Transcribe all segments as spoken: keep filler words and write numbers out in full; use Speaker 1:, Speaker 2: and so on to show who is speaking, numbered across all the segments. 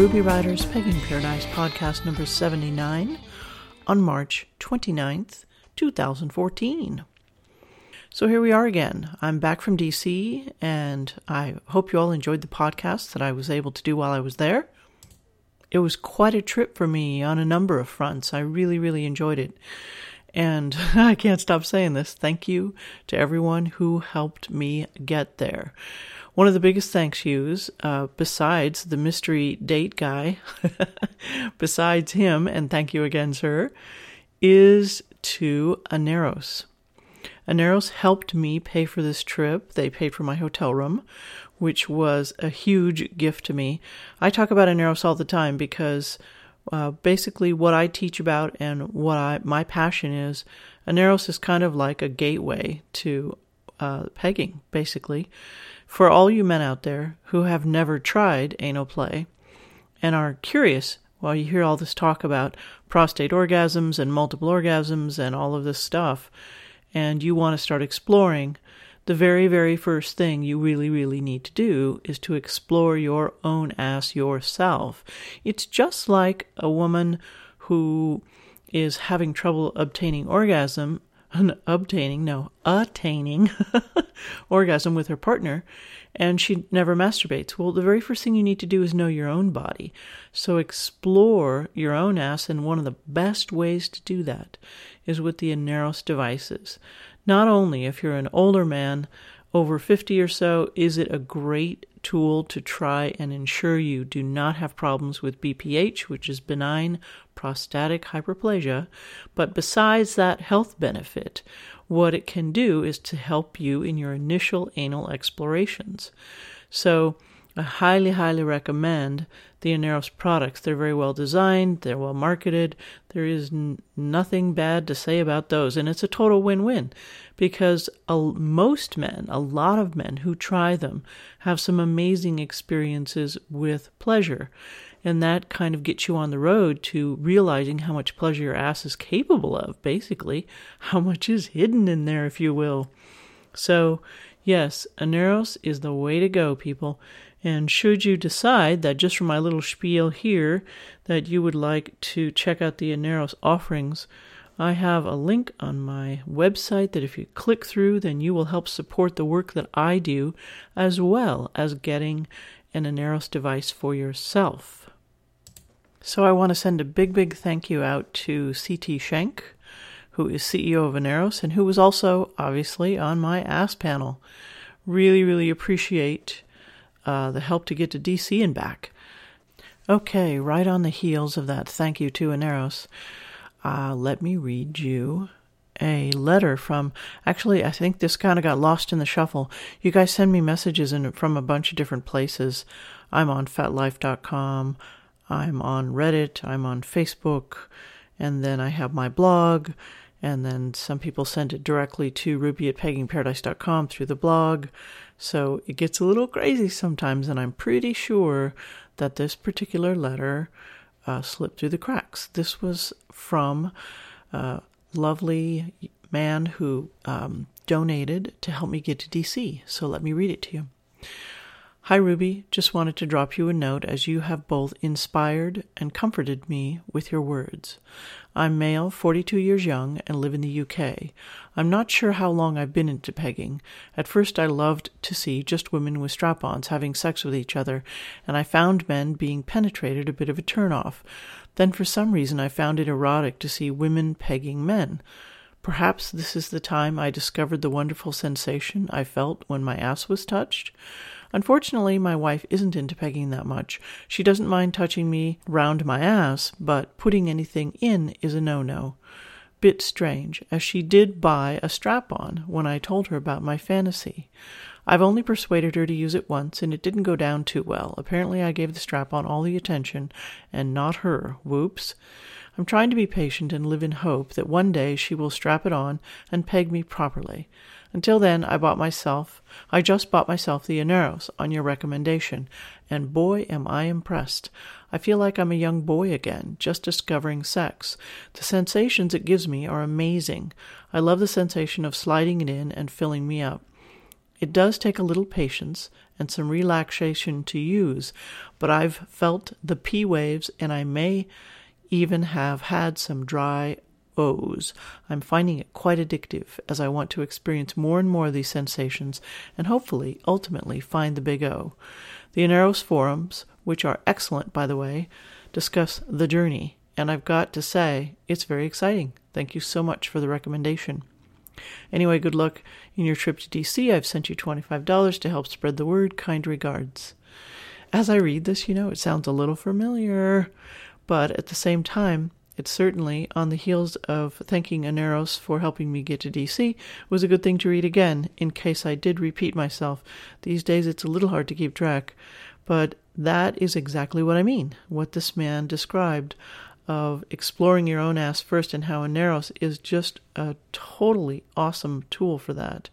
Speaker 1: Ruby Riders Pegging Paradise podcast number seventy-nine on March twenty-ninth, twenty fourteen. So here we are again. I'm back from D C, and I hope you all enjoyed the podcast that I was able to do while I was there. It was quite a trip for me on a number of fronts. I really, really enjoyed it. And I can't stop saying this. Thank you to everyone who helped me get there. One of the biggest thank yous, uh, besides the mystery date guy, besides him, and thank you again, sir, is to Aneros. Aneros helped me pay for this trip. They paid for my hotel room, which was a huge gift to me. I talk about Aneros all the time because uh, basically what I teach about and what I my passion is, Aneros is kind of like a gateway to uh, pegging, basically. For all you men out there who have never tried anal play and are curious while you hear all this talk about prostate orgasms and multiple orgasms and all of this stuff, and you want to start exploring, the very, very first thing you really, really need to do is to explore your own ass yourself. It's just like a woman who is having trouble obtaining orgasm obtaining, no, attaining orgasm with her partner, and she never masturbates. Well, the very first thing you need to do is know your own body. So explore your own ass, and one of the best ways to do that is with the Aneros devices. Not only if you're an older man, over fifty or so, is it a great tool to try and ensure you do not have problems with B P H, which is benign prostatic hyperplasia. But besides that health benefit, what it can do is to help you in your initial anal explorations. So I highly, highly recommend the Aneros products. They're very well designed. They're well marketed. There is n- nothing bad to say about those. And it's a total win-win because a, most men, a lot of men who try them have some amazing experiences with pleasure. And that kind of gets you on the road to realizing how much pleasure your ass is capable of, basically. How much is hidden in there, if you will. So, yes, Aneros is the way to go, people. And should you decide that just from my little spiel here that you would like to check out the Aneros offerings, I have a link on my website that if you click through, then you will help support the work that I do, as well as getting an Aneros device for yourself. So I want to send a big, big thank you out to C T Schenk, who is C E O of Aneros, and who was also, obviously, on my ass panel. Really, really appreciate uh, the help to get to D C and back. Okay, right on the heels of that thank you to Aneros, uh, let me read you a letter from, actually, I think this kind of got lost in the shuffle. You guys send me messages in, from a bunch of different places. I'm on fat life dot com. I'm on Reddit, I'm on Facebook, and then I have my blog, and then some people send it directly to ruby at pegging paradise dot com through the blog. So it gets a little crazy sometimes, and I'm pretty sure that this particular letter uh, slipped through the cracks. This was from a lovely man who um, donated to help me get to D C, so let me read it to you. Hi, Ruby. Just wanted to drop you a note as you have both inspired and comforted me with your words. I'm male, forty-two years young, and live in the U K. I'm not sure how long I've been into pegging. At first, I loved to see just women with strap-ons having sex with each other, and I found men being penetrated a bit of a turn-off. Then, for some reason, I found it erotic to see women pegging men. Perhaps this is the time I discovered the wonderful sensation I felt when my ass was touched. Unfortunately, my wife isn't into pegging that much. She doesn't mind touching me round my ass, but putting anything in is a no-no. Bit strange, as she did buy a strap-on when I told her about my fantasy. I've only persuaded her to use it once, and it didn't go down too well. Apparently I gave the strap-on all the attention, and not her. Whoops. I'm trying to be patient and live in hope that one day she will strap it on and peg me properly. Until then, I bought myself, I just bought myself the Aneros on your recommendation, and boy am I impressed. I feel like I'm a young boy again, just discovering sex. The sensations it gives me are amazing. I love the sensation of sliding it in and filling me up. It does take a little patience and some relaxation to use, but I've felt the P waves and I may even have had some dry O's. I'm finding it quite addictive as I want to experience more and more of these sensations and hopefully, ultimately, find the big O. The Aneros forums, which are excellent, by the way, discuss the journey, and I've got to say, it's very exciting. Thank you so much for the recommendation. Anyway, good luck in your trip to D C. I've sent you twenty-five dollars to help spread the word. Kind regards. As I read this, you know, it sounds a little familiar, but at the same time, it's certainly, on the heels of thanking Aneros for helping me get to D C, was a good thing to read again, in case I did repeat myself. These days it's a little hard to keep track, but that is exactly what I mean, what this man described of exploring your own ass first, and how Aneros is just a totally awesome tool for that.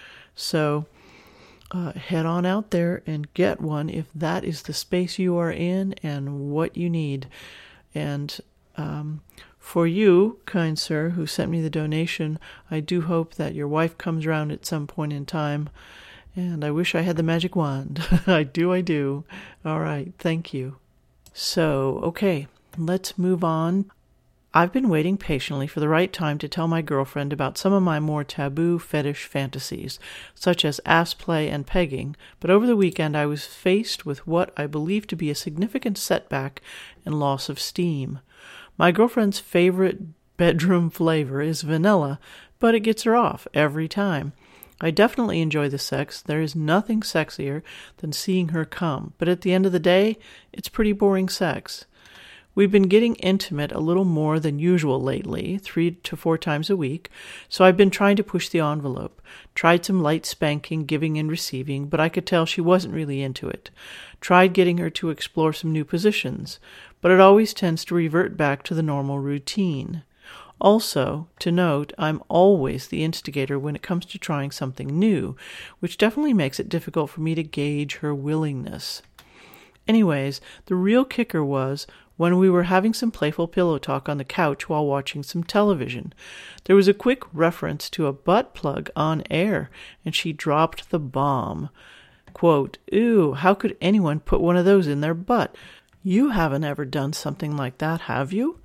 Speaker 1: So uh, head on out there and get one if that is the space you are in and what you need. And um, for you, kind sir, who sent me the donation, I do hope that your wife comes around at some point in time. And I wish I had the magic wand. I do, I do. All right, thank you. So, okay. Let's move on. I've been waiting patiently for the right time to tell my girlfriend about some of my more taboo fetish fantasies, such as ass play and pegging, but over the weekend I was faced with what I believe to be a significant setback and loss of steam. My girlfriend's favorite bedroom flavor is vanilla, but it gets her off every time. I definitely enjoy the sex. There is nothing sexier than seeing her come, but at the end of the day, it's pretty boring sex. We've been getting intimate a little more than usual lately, three to four times a week, so I've been trying to push the envelope. Tried some light spanking, giving and receiving, but I could tell she wasn't really into it. Tried getting her to explore some new positions, but it always tends to revert back to the normal routine. Also, to note, I'm always the instigator when it comes to trying something new, which definitely makes it difficult for me to gauge her willingness. Anyways, the real kicker was when we were having some playful pillow talk on the couch while watching some television. There was a quick reference to a butt plug on air, and she dropped the bomb. Quote, "Ooh, how could anyone put one of those in their butt? You haven't ever done something like that, have you?"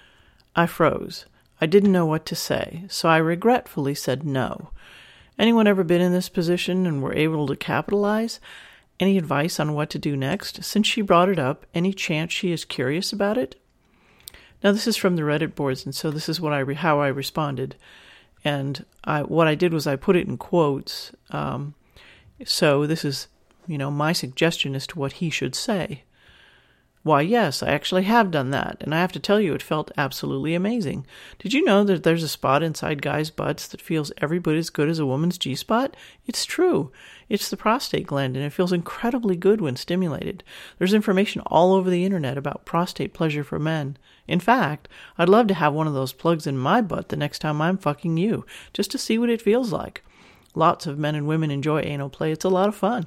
Speaker 1: I froze. I didn't know what to say, so I regretfully said no. Anyone ever been in this position and were able to capitalize? Any advice on what to do next? Since she brought it up, any chance she is curious about it? Now, this is from the Reddit boards, and so this is what I re- how I responded. And I, what I did was I put it in quotes. Um, so this is, you know, my suggestion as to what he should say. Why, yes, I actually have done that, and I have to tell you, it felt absolutely amazing. Did you know that there's a spot inside guys' butts that feels every bit as good as a woman's G-spot? It's true. It's the prostate gland, and it feels incredibly good when stimulated. There's information all over the internet about prostate pleasure for men. In fact, I'd love to have one of those plugs in my butt the next time I'm fucking you, just to see what it feels like. Lots of men and women enjoy anal play. It's a lot of fun.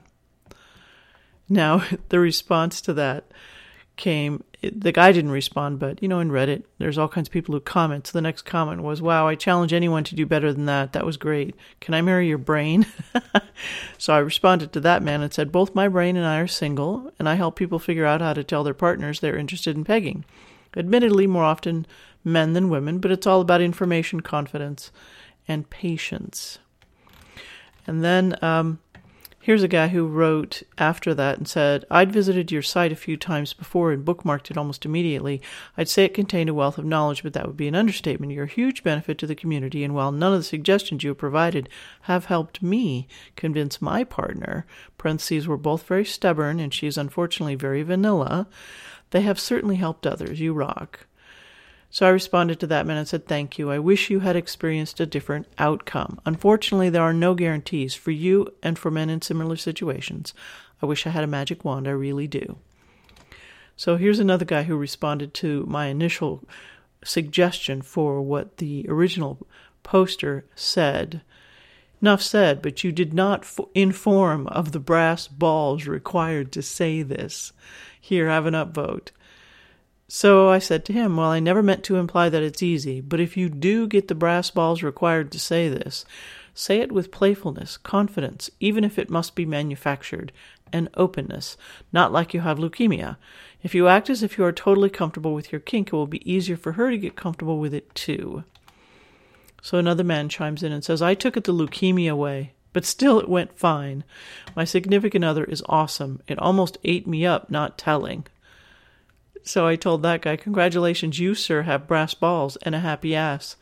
Speaker 1: Now, the response to that came, the guy didn't respond, but, you know, in Reddit, there's all kinds of people who comment. So the next comment was, "Wow, I challenge anyone to do better than that. That was great. Can I marry your brain?" So I responded to that man and said, "Both my brain and I are single, and I help people figure out how to tell their partners they're interested in pegging. Admittedly, more often men than women, but it's all about information, confidence, and patience." And then, um, here's a guy who wrote after that and said, "I'd visited your site a few times before and bookmarked it almost immediately. I'd say it contained a wealth of knowledge, but that would be an understatement. You're a huge benefit to the community, and while none of the suggestions you have provided have helped me convince my partner, parentheses, we're both very stubborn, and she's unfortunately very vanilla, they have certainly helped others. You rock." So I responded to that man and said, "Thank you. I wish you had experienced a different outcome. Unfortunately, there are no guarantees for you and for men in similar situations. I wish I had a magic wand. I really do." So here's another guy who responded to my initial suggestion for what the original poster said. "Enough said, but you did not f- inform of the brass balls required to say this. Here, have an upvote." So I said to him, "Well, I never meant to imply that it's easy, but if you do get the brass balls required to say this, Say it with playfulness, confidence, even if it must be manufactured, and openness, not like you have leukemia. If you act as if you are totally comfortable with your kink, it will be easier for her to get comfortable with it too. So another man chimes in and says, I took it the leukemia way, but still it went fine. My significant other is awesome. It almost ate me up, not telling. So I told that guy, congratulations, you, sir, have brass balls and a happy ass.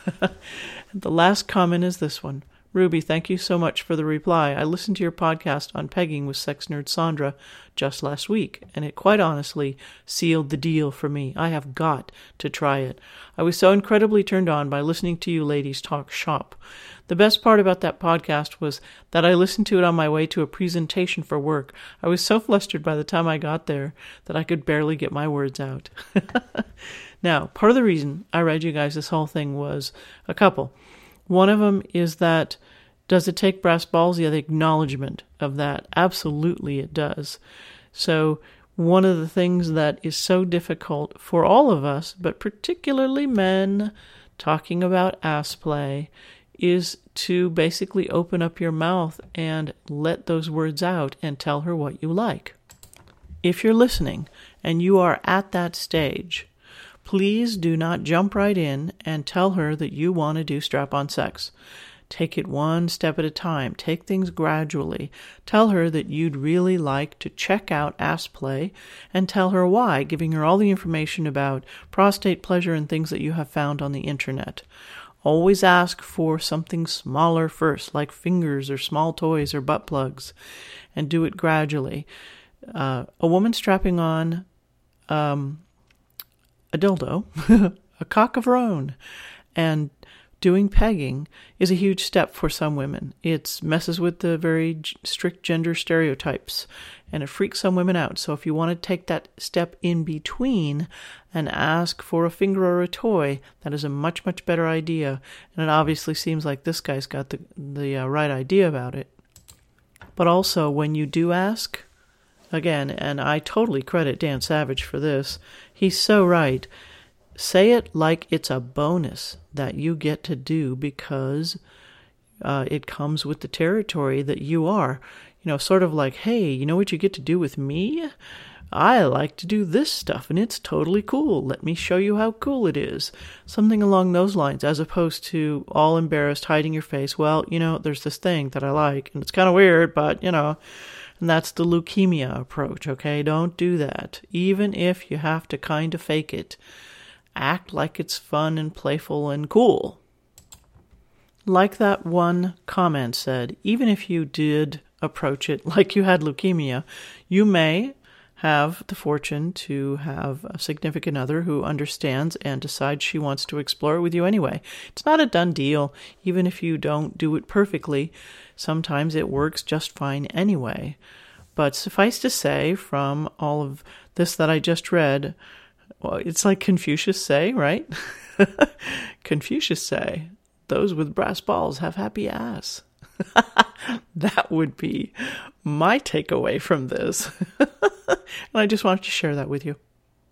Speaker 1: The last comment is this one. Ruby, thank you so much for the reply. I listened to your podcast on pegging with sex nerd Sandra just last week, and it quite honestly sealed the deal for me. I have got to try it. I was so incredibly turned on by listening to you ladies talk shop. The best part about that podcast was that I listened to it on my way to a presentation for work. I was so flustered by the time I got there that I could barely get my words out. Now, part of the reason I read you guys this whole thing was a couple. One of them is that, does it take brass balls? Yeah, the acknowledgement of that. Absolutely it does. So one of the things that is so difficult for all of us, but particularly men, talking about ass play, is to basically open up your mouth and let those words out and tell her what you like. If you're listening and you are at that stage, please do not jump right in and tell her that you want to do strap-on sex. Take it one step at a time. Take things gradually. Tell her that you'd really like to check out ass play and tell her why, giving her all the information about prostate pleasure and things that you have found on the internet. Always ask for something smaller first, like fingers or small toys or butt plugs, and do it gradually. Uh, a woman strapping on um, a dildo, a cock of her own, and doing pegging is a huge step for some women. It messes with the very g- strict gender stereotypes, and it freaks some women out. So if you want to take that step in between and ask for a finger or a toy, that is a much, much better idea. And it obviously seems like this guy's got the, the uh, right idea about it. But also, when you do ask, again, and I totally credit Dan Savage for this, he's so right. Say it like it's a bonus that you get to do because uh, it comes with the territory that you are. You know, sort of like, hey, you know what you get to do with me? I like to do this stuff, and it's totally cool. Let me show you how cool it is. Something along those lines, as opposed to all embarrassed, hiding your face. Well, you know, there's this thing that I like, and it's kind of weird, but, you know... And that's the leukemia approach, okay? Don't do that. Even if you have to kind of fake it. Act like it's fun and playful and cool. Like that one comment said, even if you did approach it like you had leukemia, you may have the fortune to have a significant other who understands and decides she wants to explore it with you anyway. It's not a done deal. Even if you don't do it perfectly, sometimes it works just fine anyway. But suffice to say, from all of this that I just read, well, it's like Confucius say, right? Confucius say, those with brass balls have happy ass. That would be my takeaway from this. And I just wanted to share that with you.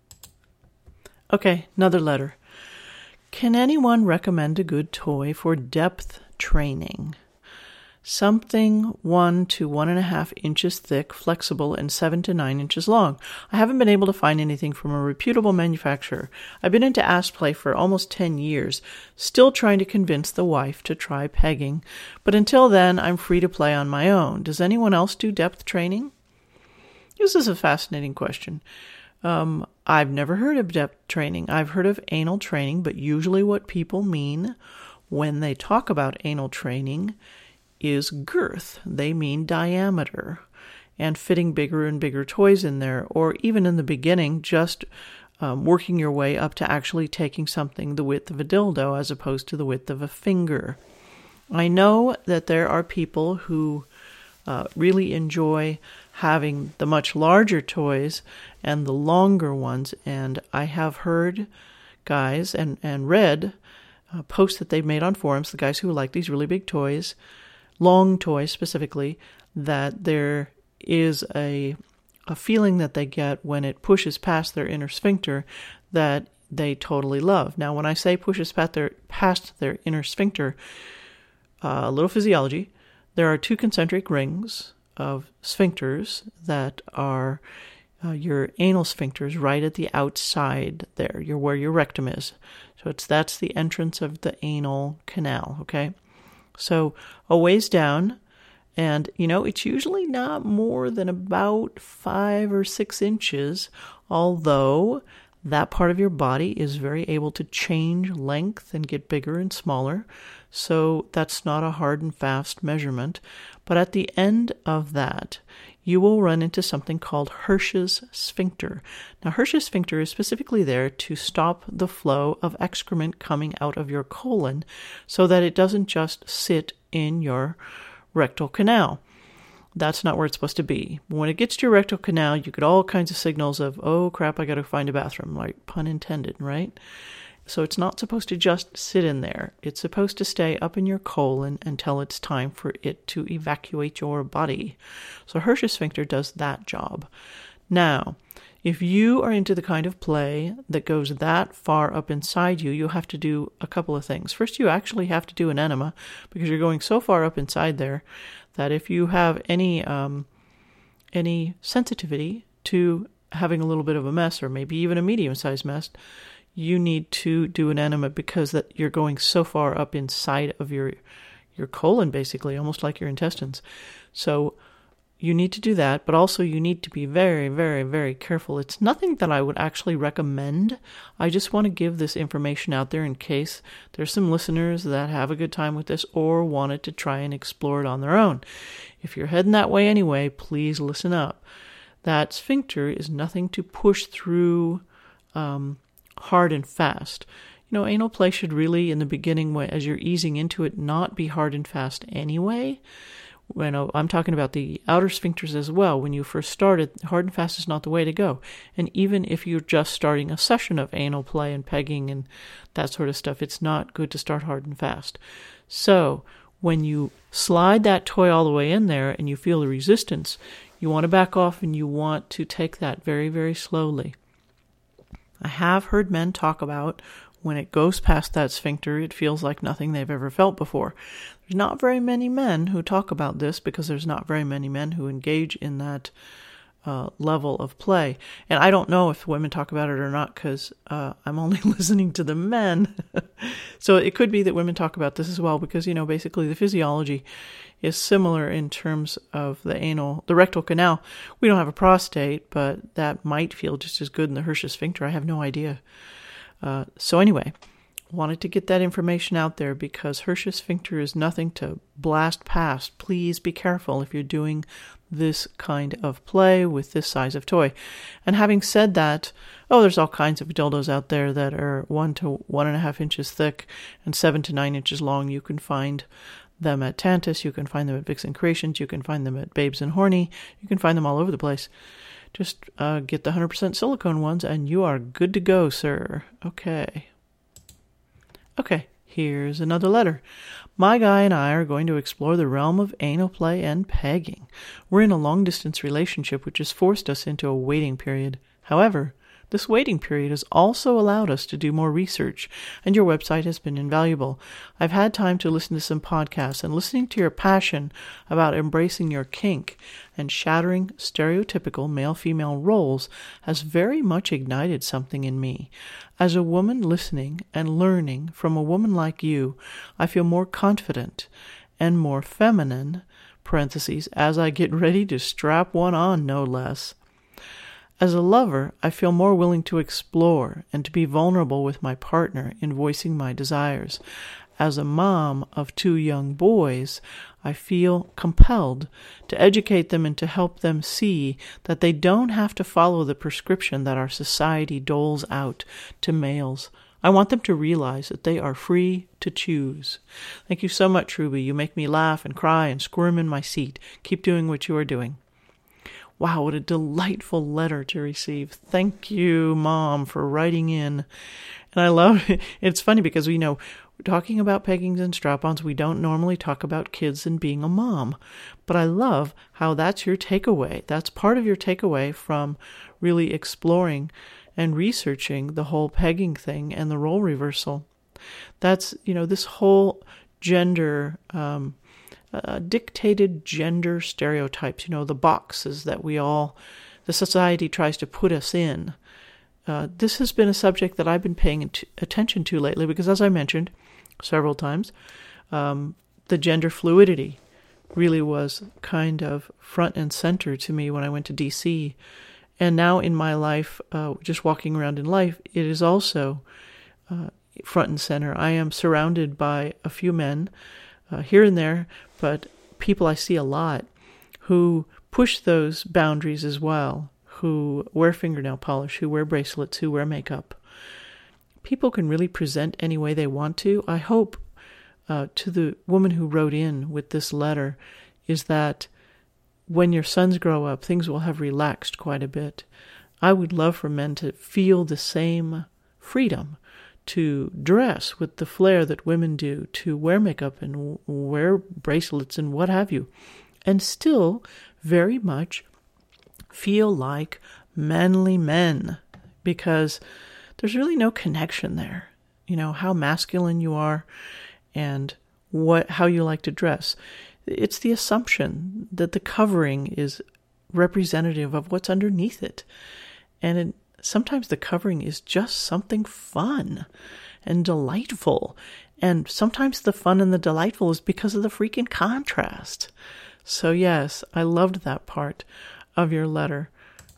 Speaker 1: Okay, another letter. Can anyone recommend a good toy for depth training? Something one to one and a half inches thick, flexible, and seven to nine inches long. I haven't been able to find anything from a reputable manufacturer. I've been into ass play for almost ten years, still trying to convince the wife to try pegging. But until then, I'm free to play on my own. Does anyone else do depth training? This is a fascinating question. Um, I've never heard of depth training. I've heard of anal training, but usually what people mean when they talk about anal training is girth. They mean diameter and fitting bigger and bigger toys in there, or even in the beginning, just um, working your way up to actually taking something the width of a dildo as opposed to the width of a finger. I know that there are people who uh, really enjoy having the much larger toys and the longer ones, and I have heard guys and, and read uh, posts that they've made on forums, the guys who like these really big toys, long toys specifically, that there is a a feeling that they get when it pushes past their inner sphincter that they totally love. Now, when I say pushes past their, past their inner sphincter, uh, a little physiology. There are two concentric rings of sphincters that are uh, your anal sphincters right at the outside there. You're where your rectum is. So it's that's the entrance of the anal canal, okay? So a ways down, and, you know, it's usually not more than about five or six inches, although that part of your body is very able to change length and get bigger and smaller. So that's not a hard and fast measurement. But at the end of that, you will run into something called Hirsch's sphincter. Now, Hirsch's sphincter is specifically there to stop the flow of excrement coming out of your colon so that it doesn't just sit in your rectal canal. That's not where it's supposed to be. When it gets to your rectal canal, you get all kinds of signals of, oh crap, I got to find a bathroom, like pun intended, right? So it's not supposed to just sit in there. It's supposed to stay up in your colon until it's time for it to evacuate your body. So Hirsch's sphincter does that job. Now, if you are into the kind of play that goes that far up inside you, you'll have to do a couple of things. First, you actually have to do an enema because you're going so far up inside there that if you have any um, any sensitivity to having a little bit of a mess or maybe even a medium-sized mess, you need to do an enema because that you're going so far up inside of your your colon, basically, almost like your intestines. So you need to do that, but also you need to be very, very, very careful. It's nothing that I would actually recommend. I just want to give this information out there in case there's some listeners that have a good time with this or wanted to try and explore it on their own. If you're heading that way anyway, please listen up. That sphincter is nothing to push through um, hard and fast. You know, anal play should really, in the beginning, as you're easing into it, not be hard and fast anyway. When I'm talking about the outer sphincters as well. When you first started, hard and fast is not the way to go. And even if you're just starting a session of anal play and pegging and that sort of stuff, it's not good to start hard and fast. So when you slide that toy all the way in there and you feel the resistance, you want to back off and you want to take that very, very slowly. I have heard men talk about when it goes past that sphincter, it feels like nothing they've ever felt before. There's not very many men who talk about this because there's not very many men who engage in that uh, level of play. And I don't know if women talk about it or not because uh, I'm only listening to the men. So it could be that women talk about this as well because, you know, basically the physiology is similar in terms of the anal, the rectal canal. We don't have a prostate, but that might feel just as good in the Hirsch's sphincter. I have no idea. Uh, so anyway, wanted to get that information out there because Hirsch's sphincter is nothing to blast past. Please be careful if you're doing this kind of play with this size of toy. And having said that, oh, there's all kinds of dildos out there that are one to one and a half inches thick and seven to nine inches long. You can find them at Tantus, you can find them at Vixen Creations, you can find them at Babes and Horny, you can find them all over the place. Just uh, get the one hundred percent silicone ones and you are good to go, sir. Okay. Okay, here's another letter. My guy and I are going to explore the realm of anal play and pegging. We're in a long-distance relationship which has forced us into a waiting period. However, this waiting period has also allowed us to do more research, and your website has been invaluable. I've had time to listen to some podcasts, and listening to your passion about embracing your kink and shattering stereotypical male-female roles has very much ignited something in me. As a woman listening and learning from a woman like you, I feel more confident and more feminine, parentheses, as I get ready to strap one on, no less. As a lover, I feel more willing to explore and to be vulnerable with my partner in voicing my desires. As a mom of two young boys, I feel compelled to educate them and to help them see that they don't have to follow the prescription that our society doles out to males. I want them to realize that they are free to choose. Thank you so much, Ruby. You make me laugh and cry and squirm in my seat. Keep doing what you are doing. Wow, what a delightful letter to receive. Thank you, Mom, for writing in. And I love it. It's funny because we know, talking about peggings and strap-ons, we don't normally talk about kids and being a mom. But I love how that's your takeaway. That's part of your takeaway from really exploring and researching the whole pegging thing and the role reversal. That's, you know, this whole gender, um, uh, dictated gender stereotypes, you know, the boxes that we all, the society tries to put us in. Uh, this has been a subject that I've been paying t- attention to lately because, as I mentioned several times, um, the gender fluidity really was kind of front and center to me when I went to D C. And now in my life, uh, just walking around in life, it is also uh, front and center. I am surrounded by a few men uh, here and there, but people I see a lot who push those boundaries as well, who wear fingernail polish, who wear bracelets, who wear makeup. People can really present any way they want to. I hope uh, to the woman who wrote in with this letter is that when your sons grow up, things will have relaxed quite a bit. I would love for men to feel the same freedom to dress with the flair that women do, to wear makeup and wear bracelets and what have you, and still very much feel like manly men, because there's really no connection there. You know, how masculine you are and what how you like to dress. It's the assumption that the covering is representative of what's underneath it. And it, sometimes the covering is just something fun and delightful. And sometimes the fun and the delightful is because of the freaking contrast. So yes, I loved that part of your letter.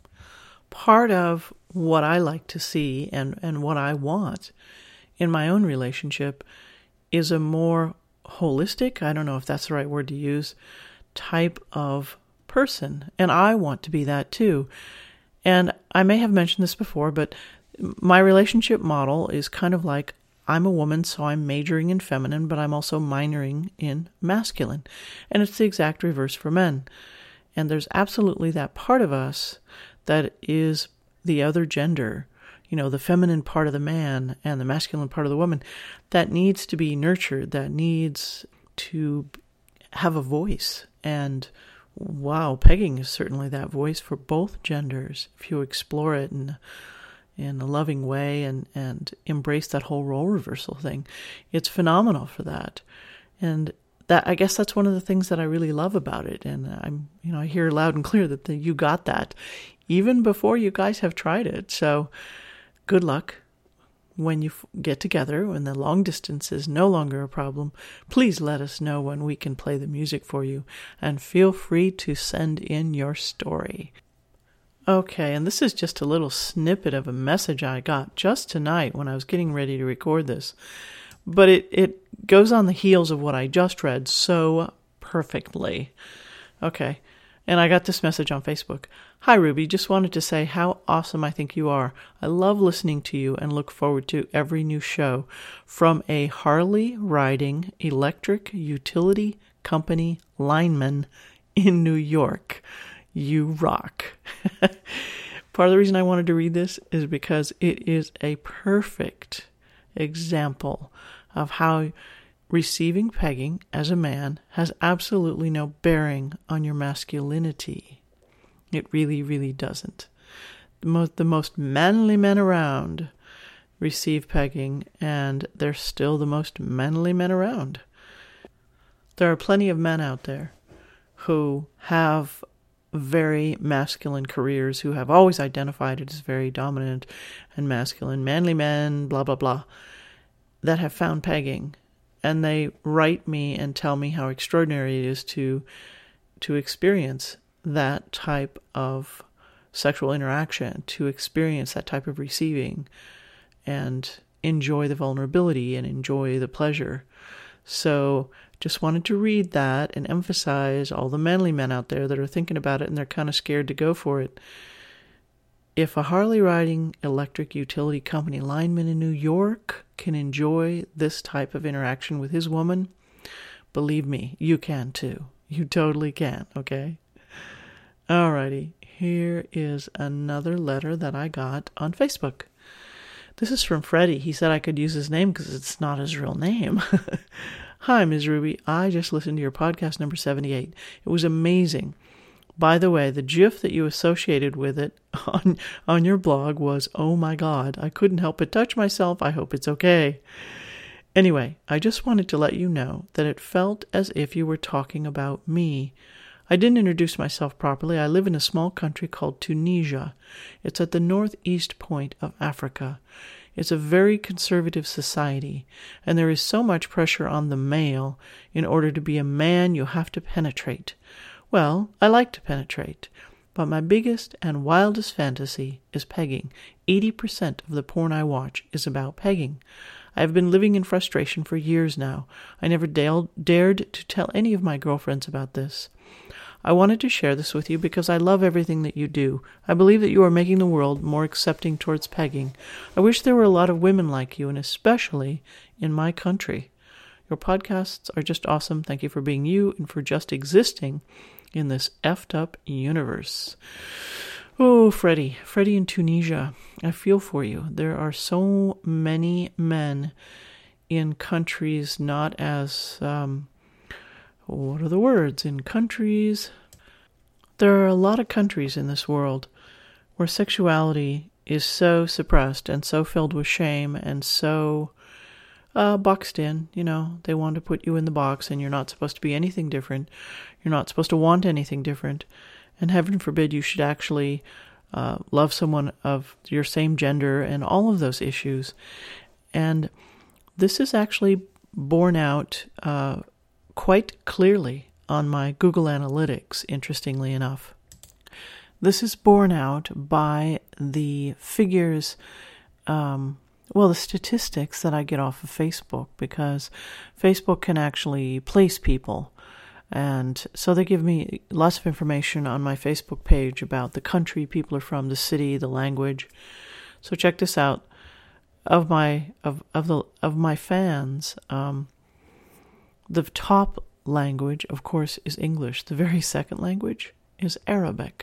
Speaker 1: Part of what I like to see and, and what I want in my own relationship is a more holistic, I don't know if that's the right word to use, type of person. And I want to be that too. And I may have mentioned this before, but my relationship model is kind of like, I'm a woman, so I'm majoring in feminine, but I'm also minoring in masculine. And it's the exact reverse for men. And there's absolutely that part of us that is the other gender, you know, the feminine part of the man and the masculine part of the woman, that needs to be nurtured, that needs to have a voice. And wow, pegging is certainly that voice for both genders, if you explore it in, in a loving way and, and embrace that whole role reversal thing. It's phenomenal for that. And that, I guess that's one of the things that I really love about it. And I'm, you know, I hear loud and clear that the, you got that even before you guys have tried it. So good luck when you get together, when the long distance is no longer a problem. Please let us know when we can play the music for you, and feel free to send in your story. Okay, and this is just a little snippet of a message I got just tonight when I was getting ready to record this. But it, it goes on the heels of what I just read so perfectly. Okay, and I got this message on Facebook. Hi, Ruby. Just wanted to say how awesome I think you are. I love listening to you and look forward to every new show. From a Harley-riding electric utility company lineman in New York. You rock. Part of the reason I wanted to read this is because it is a perfect example of how receiving pegging as a man has absolutely no bearing on your masculinity. It really, really doesn't. The most, the most manly men around receive pegging, and they're still the most manly men around. There are plenty of men out there who have very masculine careers, who have always identified as very dominant and masculine, manly men, blah, blah, blah, that have found pegging. And they write me and tell me how extraordinary it is to to experience that type of sexual interaction, to experience that type of receiving and enjoy the vulnerability and enjoy the pleasure. So just wanted to read that and emphasize all the manly men out there that are thinking about it and they're kind of scared to go for it. If a Harley-riding electric utility company lineman in New York can enjoy this type of interaction with his woman, believe me, you can too. You totally can, okay? Alrighty, here is another letter that I got on Facebook. This is from Freddie. He said I could use his name because it's not his real name. Hi, Miz Ruby. I just listened to your podcast number seventy-eight. It was amazing. By the way, the GIF that you associated with it on, on your blog was, oh my God, I couldn't help but touch myself. I hope it's okay. Anyway, I just wanted to let you know that it felt as if you were talking about me. I didn't introduce myself properly. I live in a small country called Tunisia. It's at the northeast point of Africa. It's a very conservative society, and there is so much pressure on the male. In order to be a man, you have to penetrate. Well, I like to penetrate, but my biggest and wildest fantasy is pegging. eighty percent of the porn I watch is about pegging. I have been living in frustration for years now. I never dared to tell any of my girlfriends about this. I wanted to share this with you because I love everything that you do. I believe that you are making the world more accepting towards pegging. I wish there were a lot of women like you, and especially in my country. Your podcasts are just awesome. Thank you for being you and for just existing in this effed up universe. Oh, Freddie, Freddie in Tunisia, I feel for you. There are so many men in countries not as... Um, What are the words? In countries, there are a lot of countries in this world where sexuality is so suppressed and so filled with shame and so uh, boxed in. You know, they want to put you in the box and you're not supposed to be anything different. You're not supposed to want anything different. And heaven forbid you should actually uh, love someone of your same gender and all of those issues. And this is actually borne out uh quite clearly on my Google Analytics, interestingly enough. This is borne out by the figures, um, well, the statistics that I get off of Facebook, because Facebook can actually place people. And so they give me lots of information on my Facebook page about the country people are from, the city, the language. So check this out. Of my of of the of my fans, um, the top language, of course, is English. The very second language is Arabic.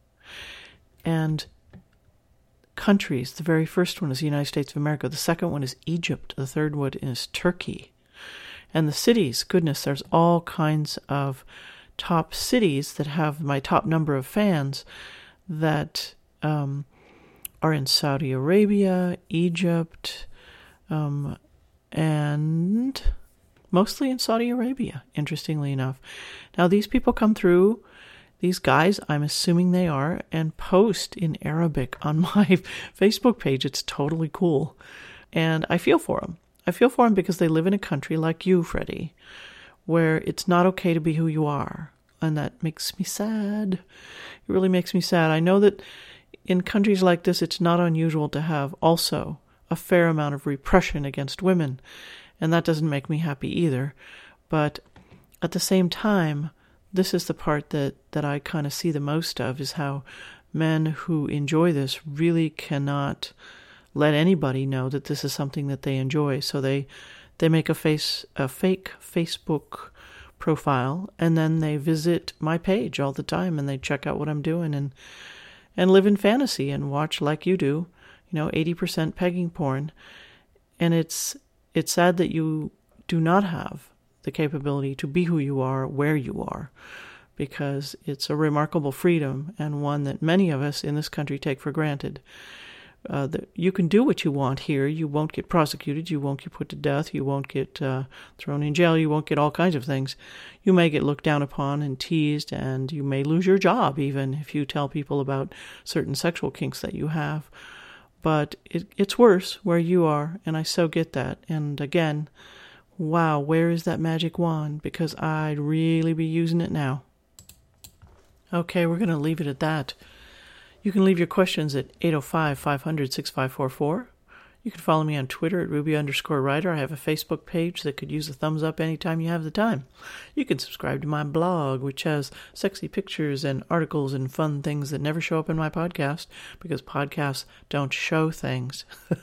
Speaker 1: And countries, the very first one is the United States of America. The second one is Egypt. The third one is Turkey. And the cities, goodness, there's all kinds of top cities that have my top number of fans that um, are in Saudi Arabia, Egypt, um, and... mostly in Saudi Arabia, interestingly enough. Now, these people come through, these guys, I'm assuming they are, and post in Arabic on my Facebook page. It's totally cool. And I feel for them. I feel for them because they live in a country like you, Freddie, where it's not okay to be who you are. And that makes me sad. It really makes me sad. I know that in countries like this, it's not unusual to have also a fair amount of repression against women. And that doesn't make me happy either. But at the same time, this is the part that, that I kind of see the most of, is how men who enjoy this really cannot let anybody know that this is something that they enjoy. So they they make a face a fake Facebook profile, and then they visit my page all the time, and they check out what I'm doing and and live in fantasy and watch like you do, you know, eighty percent pegging porn. And it's It's sad that you do not have the capability to be who you are, where you are, because it's a remarkable freedom and one that many of us in this country take for granted. Uh, that you can do what you want here. You won't get prosecuted. You won't get put to death. You won't get uh, thrown in jail. You won't get all kinds of things. You may get looked down upon and teased, and you may lose your job even if you tell people about certain sexual kinks that you have. But it, it's worse where you are, and I so get that. And again, wow, where is that magic wand? Because I'd really be using it now. Okay, we're going to leave it at that. You can leave your questions at eight oh five, five hundred, six five four four. You can follow me on Twitter at Ruby underscore writer. I have a Facebook page that could use a thumbs up anytime you have the time. You can subscribe to my blog, which has sexy pictures and articles and fun things that never show up in my podcast, because podcasts don't show things.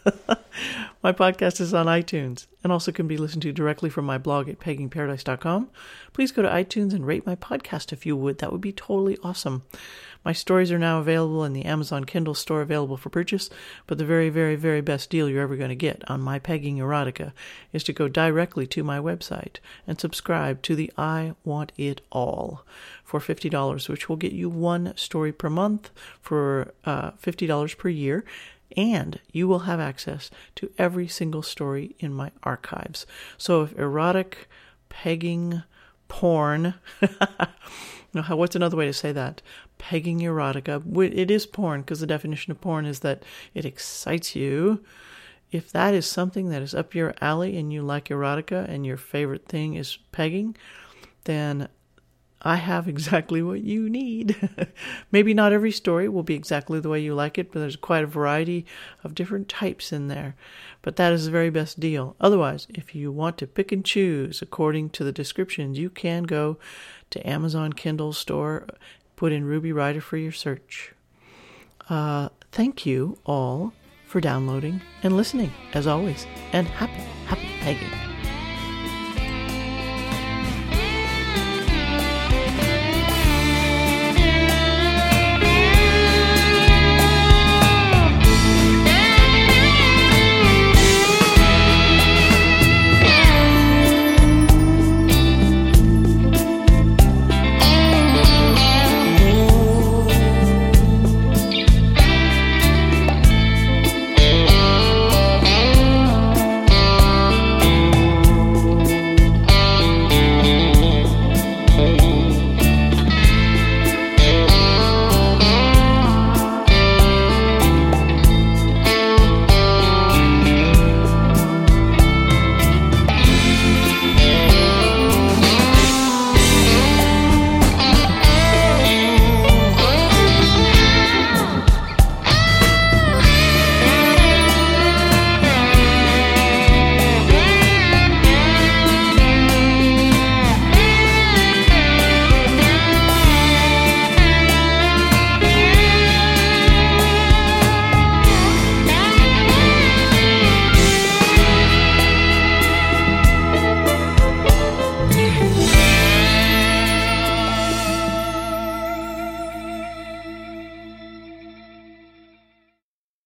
Speaker 1: My podcast is on iTunes and also can be listened to directly from my blog at pegging paradise dot com. Please go to iTunes and rate my podcast if you would. That would be totally awesome. My stories are now available in the Amazon Kindle store, available for purchase, but the very, very, very best deal you're ever going to get on my pegging erotica is to go directly to my website and subscribe to the I Want It All for fifty dollars, which will get you one story per month for uh, fifty dollars per year. and you will have access to every single story in my archives. So if erotic, pegging, porn, what's another way to say that? Pegging erotica. It is porn, because the definition of porn is that it excites you. If that is something that is up your alley and you like erotica and your favorite thing is pegging, then I have exactly what you need. Maybe not every story will be exactly the way you like it, but there's quite a variety of different types in there. But that is the very best deal. Otherwise, if you want to pick and choose according to the descriptions, you can go to Amazon Kindle store, put in Ruby Rider for your search. Uh, thank you all for downloading and listening, as always, and happy, happy pegging.